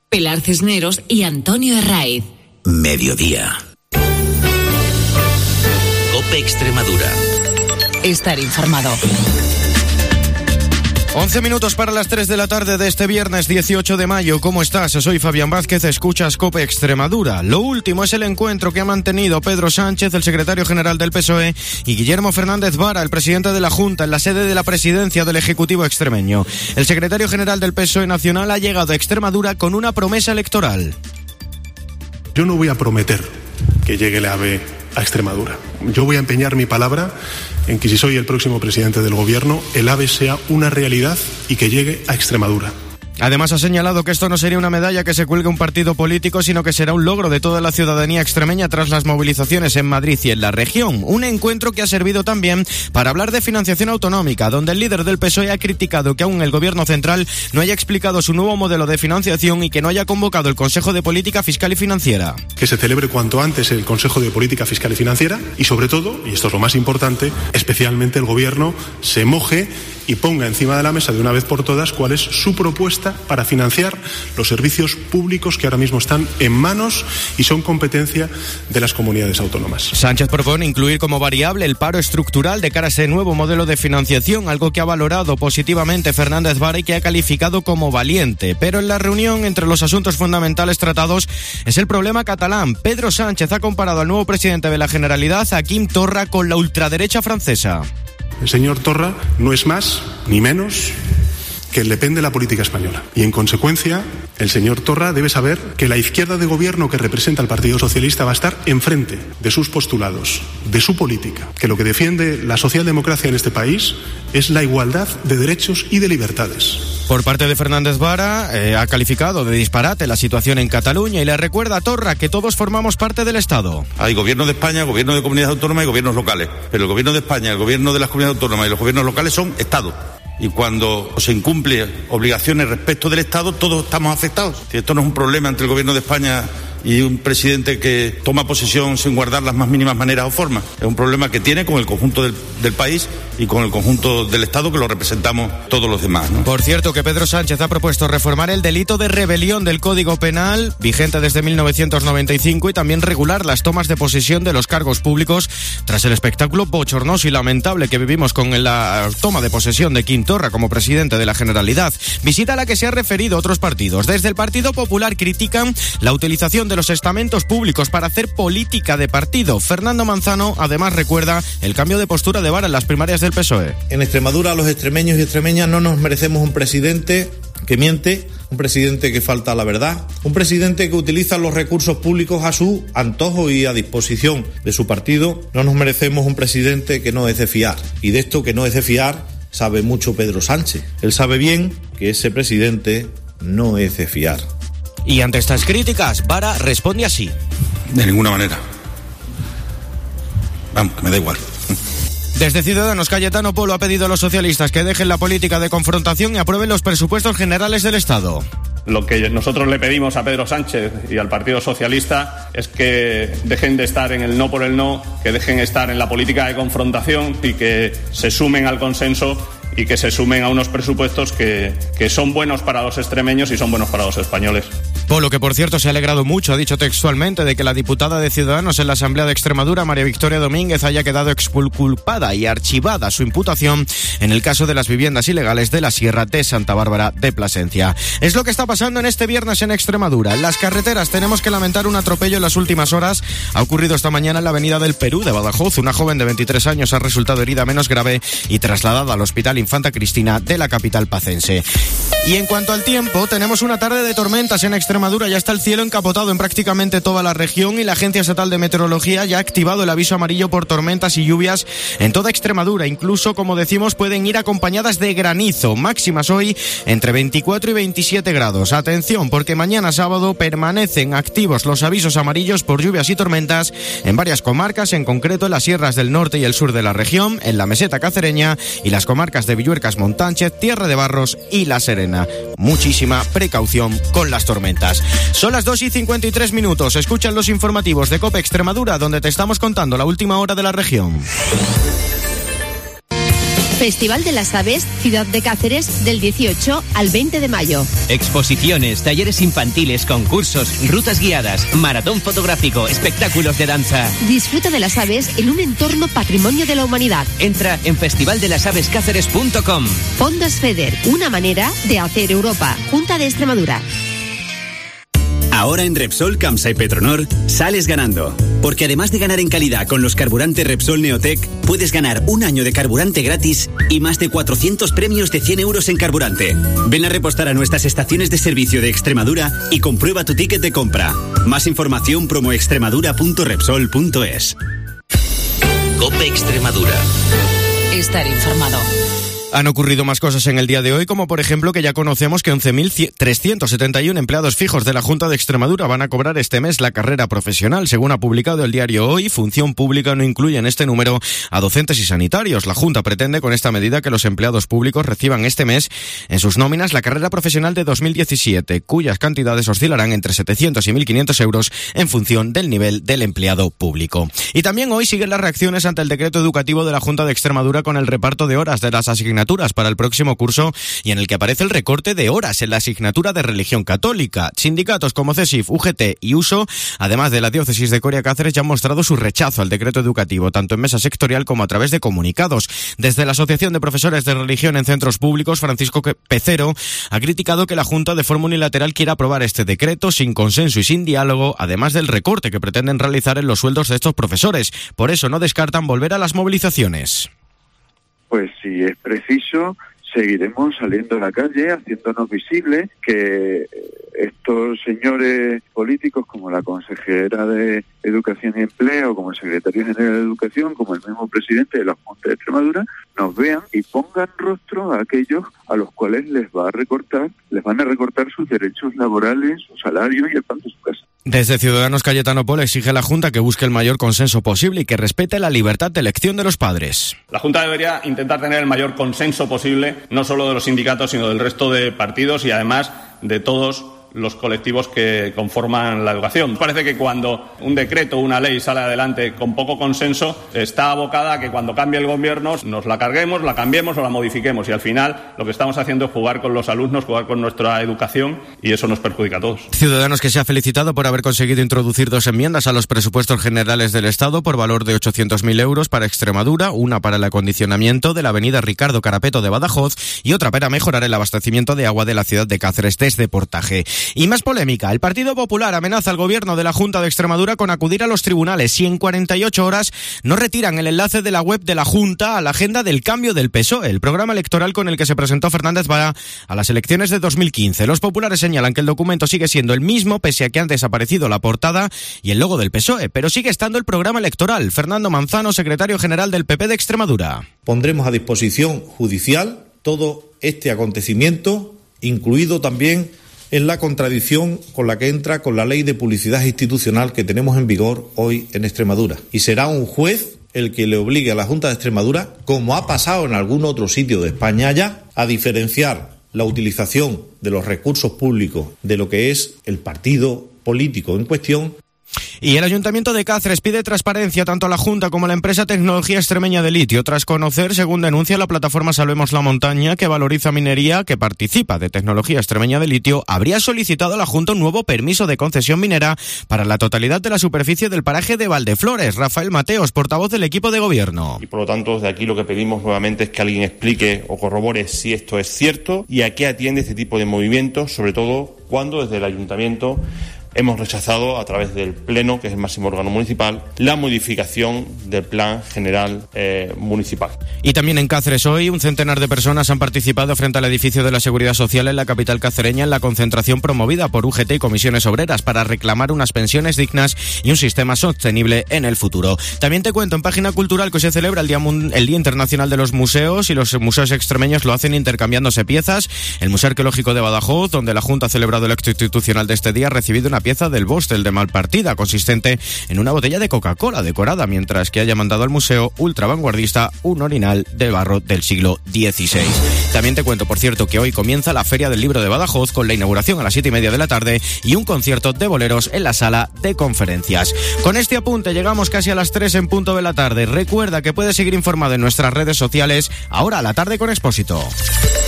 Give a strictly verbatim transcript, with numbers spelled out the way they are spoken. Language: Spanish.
Pilar Cisneros y Antonio Herraiz. Mediodía. COPE Extremadura. Estar informado. once minutos para las tres de la tarde de este viernes dieciocho de mayo. ¿Cómo estás? Soy Fabián Vázquez, escuchas COPE Extremadura. Lo último es el encuentro que ha mantenido Pedro Sánchez, el secretario general del P S O E, y Guillermo Fernández Vara, el presidente de la Junta, en la sede de la presidencia del Ejecutivo extremeño. El secretario general del P S O E nacional ha llegado a Extremadura con una promesa electoral. Yo no voy a prometer que llegue el AVE a Extremadura. Yo voy a empeñar mi palabra en que si soy el próximo presidente del gobierno, el AVE sea una realidad y que llegue a Extremadura. Además ha señalado que esto no sería una medalla que se cuelgue un partido político, sino que será un logro de toda la ciudadanía extremeña tras las movilizaciones en Madrid y en la región. Un encuentro que ha servido también para hablar de financiación autonómica, donde el líder del P S O E ha criticado que aún el gobierno central no haya explicado su nuevo modelo de financiación y que no haya convocado el Consejo de Política Fiscal y Financiera. Que se celebre cuanto antes el Consejo de Política Fiscal y Financiera y sobre todo, y esto es lo más importante, especialmente el gobierno se moje y ponga encima de la mesa de una vez por todas cuál es su propuesta para financiar los servicios públicos que ahora mismo están en manos y son competencia de las comunidades autónomas. Sánchez propone incluir como variable el paro estructural de cara a ese nuevo modelo de financiación, algo que ha valorado positivamente Fernández Vara y que ha calificado como valiente. Pero en la reunión, entre los asuntos fundamentales tratados, es el problema catalán. Pedro Sánchez ha comparado al nuevo presidente de la Generalidad, a Quim Torra, con la ultraderecha francesa. El señor Torra no es más ni menos que el Le Pen de la política española. Y en consecuencia, el señor Torra debe saber que la izquierda de gobierno que representa al Partido Socialista va a estar enfrente de sus postulados, de su política, que lo que defiende la socialdemocracia en este país es la igualdad de derechos y de libertades. Por parte de Fernández Vara, eh, ha calificado de disparate la situación en Cataluña y le recuerda a Torra que todos formamos parte del Estado. Hay gobierno de España, gobierno de comunidades autónomas y gobiernos locales. Pero el gobierno de España, el gobierno de las comunidades autónomas y los gobiernos locales son Estados. Y cuando se incumplen obligaciones respecto del Estado, todos estamos afectados. Esto no es un problema entre el gobierno de España y un presidente que toma posesión sin guardar las más mínimas maneras o formas. Es un problema que tiene con el conjunto del, del país y con el conjunto del Estado, que lo representamos todos los demás, ¿no? Por cierto, que Pedro Sánchez ha propuesto reformar el delito de rebelión del Código Penal, vigente desde mil novecientos noventa y cinco, y también regular las tomas de posesión de los cargos públicos tras el espectáculo bochornoso y lamentable que vivimos con la toma de posesión de Quim Torra como presidente de la Generalidad. Visita a la que se ha referido otros partidos. Desde el Partido Popular critican la utilización de los estamentos públicos para hacer política de partido. Fernando Manzano además recuerda el cambio de postura de Vara en las primarias del P S O E. En Extremadura los extremeños y extremeñas no nos merecemos un presidente que miente, un presidente que falta a la verdad, un presidente que utiliza los recursos públicos a su antojo y a disposición de su partido. No nos merecemos un presidente que no es de fiar. Y de esto que no es de fiar sabe mucho Pedro Sánchez. Él sabe bien que ese presidente no es de fiar. Y ante estas críticas, Vara responde así. De ninguna manera. Vamos, que me da igual. Desde Ciudadanos, Cayetano Polo ha pedido a los socialistas que dejen la política de confrontación y aprueben los presupuestos generales del Estado. Lo que nosotros le pedimos a Pedro Sánchez y al Partido Socialista es que dejen de estar en el no por el no, que dejen de estar en la política de confrontación y que se sumen al consenso y que se sumen a unos presupuestos que, que son buenos para los extremeños y son buenos para los españoles. Polo, que por cierto se ha alegrado mucho, ha dicho textualmente, de que la diputada de Ciudadanos en la Asamblea de Extremadura, María Victoria Domínguez, haya quedado exculpada y archivada su imputación en el caso de las viviendas ilegales de la Sierra de Santa Bárbara de Plasencia. Es lo que está pasando en este viernes en Extremadura. En las carreteras tenemos que lamentar un atropello en las últimas horas. Ha ocurrido esta mañana en la avenida del Perú de Badajoz. Una joven de veintitrés años ha resultado herida menos grave y trasladada al Hospital Infanta Cristina de la capital pacense. Y en cuanto al tiempo, tenemos una tarde de tormentas en Extremadura. Ya está el cielo encapotado en prácticamente toda la región y la Agencia Estatal de Meteorología ya ha activado el aviso amarillo por tormentas y lluvias en toda Extremadura. Incluso, como decimos, pueden ir acompañadas de granizo. Máximas hoy entre veinticuatro y veintisiete grados. Atención, porque mañana sábado permanecen activos los avisos amarillos por lluvias y tormentas en varias comarcas, en concreto en las sierras del norte y el sur de la región, en la meseta cacereña y las comarcas de Villuercas, Montánchez, Tierra de Barros y La Serena. Muchísima precaución con las tormentas. Son las dos y cincuenta y tres minutos. Escuchan los informativos de COPE Extremadura, donde te estamos contando la última hora de la región. Festival de las Aves, Ciudad de Cáceres, del dieciocho al veinte de mayo. Exposiciones, talleres infantiles, concursos, rutas guiadas, maratón fotográfico, espectáculos de danza. Disfruta de las aves en un entorno patrimonio de la humanidad. Entra en festival de las aves cáceres punto com. Fondos FEDER, una manera de hacer Europa. Junta de Extremadura. Ahora en Repsol, Camsa y Petronor sales ganando. Porque además de ganar en calidad con los carburantes Repsol Neotec, puedes ganar un año de carburante gratis y más de cuatrocientos premios de cien euros en carburante. Ven a repostar a nuestras estaciones de servicio de Extremadura y comprueba tu ticket de compra. Más información promo extremadura punto repsol punto es. COPE Extremadura. Estar informado. Han ocurrido más cosas en el día de hoy, como por ejemplo que ya conocemos que once mil trescientos setenta y uno empleados fijos de la Junta de Extremadura van a cobrar este mes la carrera profesional. Según ha publicado el diario Hoy, Función Pública no incluye en este número a docentes y sanitarios. La Junta pretende con esta medida que los empleados públicos reciban este mes en sus nóminas la carrera profesional de dos mil diecisiete, cuyas cantidades oscilarán entre setecientos y mil quinientos euros en función del nivel del empleado público. Y también hoy siguen las reacciones ante el decreto educativo de la Junta de Extremadura con el reparto de horas de las asignaturas para el próximo curso y en el que aparece el recorte de horas en la asignatura de religión católica. Sindicatos como CESIF, U G T y U S O, además de la diócesis de Coria Cáceres, ya han mostrado su rechazo al decreto educativo, tanto en mesa sectorial como a través de comunicados. Desde la Asociación de Profesores de Religión en Centros Públicos, Francisco Pecero ha criticado que la Junta de forma unilateral quiera aprobar este decreto sin consenso y sin diálogo, además del recorte que pretenden realizar en los sueldos de estos profesores. Por eso no descartan volver a las movilizaciones. Pues si es preciso, seguiremos saliendo a la calle, haciéndonos visibles, que estos señores políticos como la consejera de Educación y Empleo, como el secretario general de Educación, como el mismo presidente de la Junta de Extremadura, nos vean y pongan rostro a aquellos a los cuales les va a recortar, les van a recortar sus derechos laborales, su salario y el pan de su casa. Desde Ciudadanos, Cayetano Pol exige a la Junta que busque el mayor consenso posible y que respete la libertad de elección de los padres. La Junta debería intentar tener el mayor consenso posible, no solo de los sindicatos, sino del resto de partidos y además de todos los colectivos que conforman la educación. Parece que cuando un decreto o una ley sale adelante con poco consenso, está abocada a que cuando cambie el gobierno nos la carguemos, la cambiemos o la modifiquemos. Y al final lo que estamos haciendo es jugar con los alumnos, jugar con nuestra educación y eso nos perjudica a todos. Ciudadanos que se ha felicitado por haber conseguido introducir dos enmiendas a los presupuestos generales del Estado por valor de ochocientos mil euros para Extremadura, una para el acondicionamiento de la avenida Ricardo Carapeto de Badajoz y otra para mejorar el abastecimiento de agua de la ciudad de Cáceres desde Portaje. Y más polémica, el Partido Popular amenaza al gobierno de la Junta de Extremadura con acudir a los tribunales si en cuarenta y ocho horas no retiran el enlace de la web de la Junta a la agenda del cambio del P S O E, el programa electoral con el que se presentó Fernández Vara a las elecciones de dos mil quince. Los populares señalan que el documento sigue siendo el mismo pese a que han desaparecido la portada y el logo del P S O E, pero sigue estando el programa electoral. Fernando Manzano, secretario general del P P de Extremadura. Pondremos a disposición judicial todo este acontecimiento, incluido también en la contradicción con la que entra con la ley de publicidad institucional que tenemos en vigor hoy en Extremadura. Y será un juez el que le obligue a la Junta de Extremadura, como ha pasado en algún otro sitio de España ya, a diferenciar la utilización de los recursos públicos de lo que es el partido político en cuestión. Y el Ayuntamiento de Cáceres pide transparencia tanto a la Junta como a la empresa Tecnología Extremeña de Litio, tras conocer, según denuncia la plataforma Salvemos la Montaña, que valoriza minería, que participa de Tecnología Extremeña de Litio, habría solicitado a la Junta un nuevo permiso de concesión minera para la totalidad de la superficie del paraje de Valdeflores. Rafael Mateos, portavoz del equipo de gobierno. Y por lo tanto, desde aquí lo que pedimos nuevamente es que alguien explique o corrobore si esto es cierto y a qué atiende este tipo de movimientos, sobre todo cuando desde el Ayuntamiento hemos rechazado, a través del Pleno, que es el máximo órgano municipal, la modificación del Plan General eh, Municipal. Y también en Cáceres hoy, un centenar de personas han participado frente al edificio de la Seguridad Social en la capital cacereña en la concentración promovida por U G T y comisiones obreras para reclamar unas pensiones dignas y un sistema sostenible en el futuro. También te cuento en Página Cultural que se celebra el Día, el Día Internacional de los Museos y los museos extremeños lo hacen intercambiándose piezas. El Museo Arqueológico de Badajoz, donde la Junta ha celebrado el acto institucional de este día, ha recibido una una pieza del Bostel de Malpartida, consistente en una botella de Coca-Cola decorada, mientras que haya mandado al museo ultra vanguardista un orinal de barro del siglo dieciséis. También te cuento, por cierto, que hoy comienza la Feria del Libro de Badajoz con la inauguración a las siete y media de la tarde y un concierto de boleros en la sala de conferencias. Con este apunte llegamos casi a las tres en punto de la tarde. Recuerda que puedes seguir informado en nuestras redes sociales. Ahora a la tarde con Expósito.